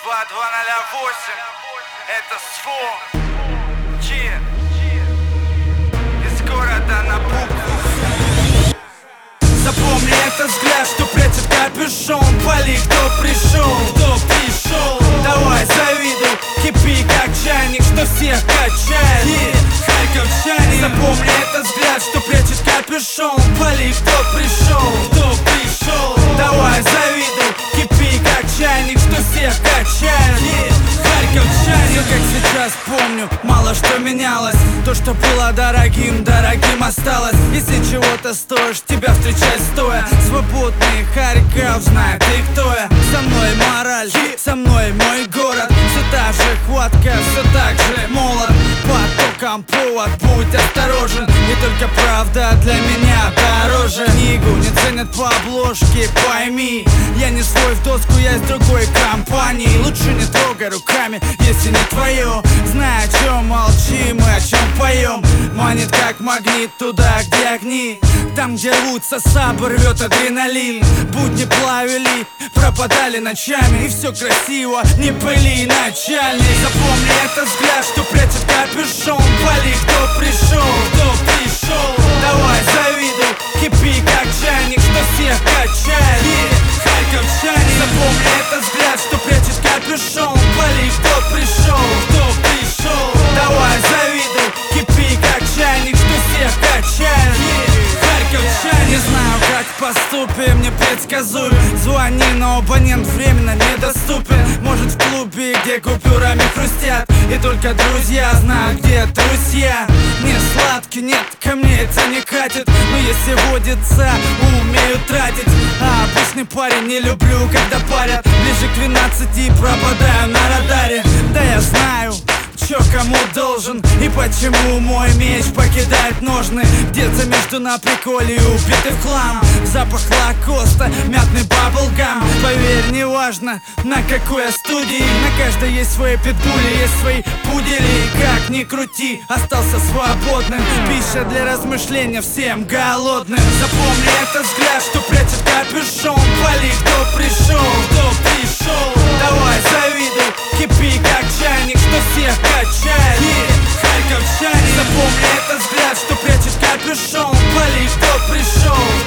2208, это СФО. Из города на букву. Запомни этот взгляд, что прячет капюшон. Пали, кто пришел, давай завидуй, кипи как чайник, что всех качает. Харьковчане, запомни этот взгляд, что прячет капюшон. Пали, кто пришел, давай завидуй, кипи как чайник, что всех качает. Харьковчане, как сейчас помню, мало что менялось. То, что было дорогим, дорогим осталось. Если чего-то стоишь, тебя встречать стоя. Свободный Харьков знает, ты кто я. Со мной мораль, со мной мой город. Все та же хватка, все так же молод. Потоком повод, будь осторожен. И только правда для меня дороже. Книгу не ценят по обложке, пойми. Я не свой в доску, я из другой компании. Лучше не трогай руками, если не твое. Знай, о чем молчим и о чем поем. Манит как магнит туда, где огни. Там, где рвутся сабы, рвет адреналин. Будни плавили, пропадали ночами. И все красиво, не пыли, начальник. Запомни этот взгляд, что прячет капюшон. Пали, кто пришел, давай завидуй, кипи как чайник, что всех качает. Харьковчане, запомни этот взгляд, что прячет капюшон. Пали, кто пришел, давай завидуй, кипи как чайник, что всех качает. Не знаю, как поступим, непредсказуем. Звони, но абонент временно недоступен. Может, в клубе, где купюрами хрустят. И только друзья знают, где друзья. Не сладкий, нет, ко мне это не катит. Но если водится, умею тратить. А обычный парень не люблю, когда парят. Ближе к 12 пропадаю на радаре. Да я знаю, чё кому должен и почему мой меч покидает ножны. Где-то между на приколе убитый в хлам. Запах лакоста, мятный баблгам. Поверь, не важно, на какой я студии. На каждой есть свои питбули, есть свои пудели. Как ни крути, остался свободным. Пища для размышления всем голодным. Запомни этот взгляд, что прячет капюшон. Пали, кто пришел, давай завидуй, кипи как чайник, что всех качает. Харьковчане, запомни этот взгляд, что прячет капюшон. Пали, кто пришел,